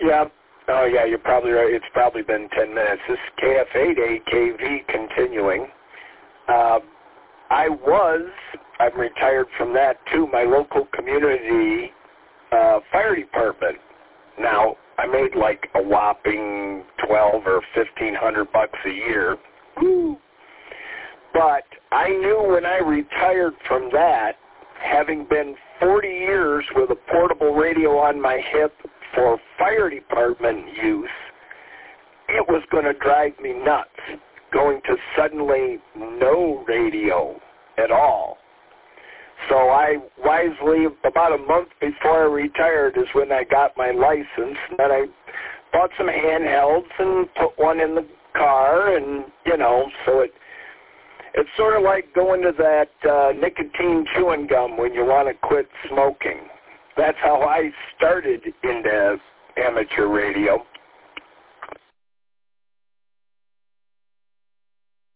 Yeah. Oh, yeah, you're probably right. It's probably been 10 minutes. This is KF8AKV continuing. I'm retired from that too, my local community fire department. Now, I made like a whopping $1,200 or $1,500 a year. Woo. But I knew when I retired from that, having been 40 years with a portable radio on my hip for fire department use, it was going to drive me nuts going to suddenly no radio at all. So I wisely, about a month before I retired is when I got my license, and I bought some handhelds and put one in the car, and, so it's sort of like going to that nicotine chewing gum when you want to quit smoking. That's how I started into amateur radio.